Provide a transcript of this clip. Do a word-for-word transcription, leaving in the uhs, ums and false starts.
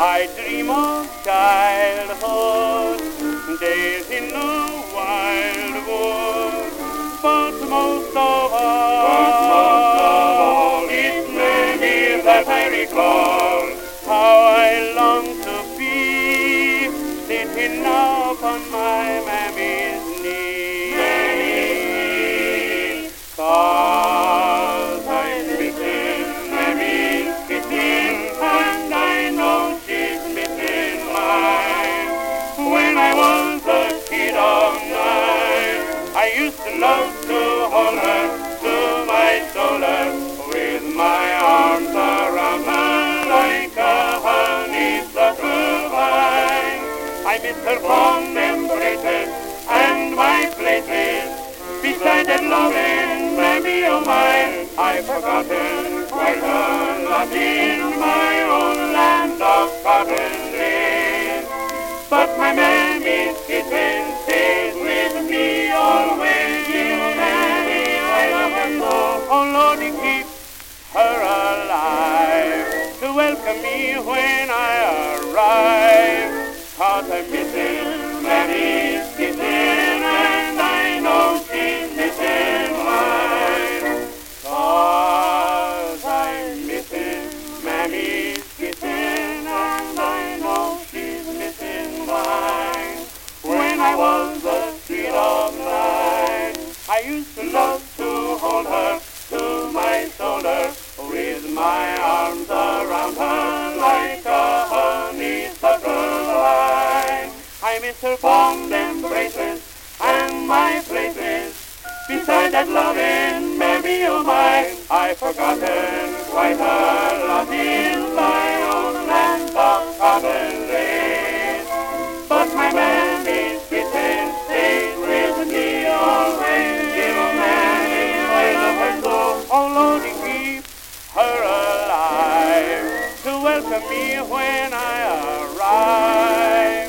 I dream of childhood, days in the wild wood, but most of all, but most of all it's memories that I recall. How I long to be sitting now upon my mammy's knee. Mammy, cause I'm missing mammy's kissing, and I know she's missing mine. When I was a kid of nine, I used to love to hold her to my shoulder, with my arms around her like a honeysuckle vine. I miss her fond embraces and my places beside that loving mammy of mine. I've forgotten quite a lot in my own land of cotton days, but my mammy's kissing stays with me always. Dear mammy, I love her so. Oh Lordy, keep her alive to welcome me when I arrive. Cause I'm missing mammy's kissing, and I know she's missing mine. Cause I'm missing mammy's kissing, and I know she's missing mine. When I was a kid of nine, I used to love to hold her to my shoulder, with my arms around her like a honeysuckle vine. I miss her fond embraces and my places beside that loving mammy of mine. I've forgotten quite a lot in my own land of cotton days, but my mammy's kissing stays with me always. Dear mammy, I love her so. Oh Lordy, keep her alive to welcome me when I arrive.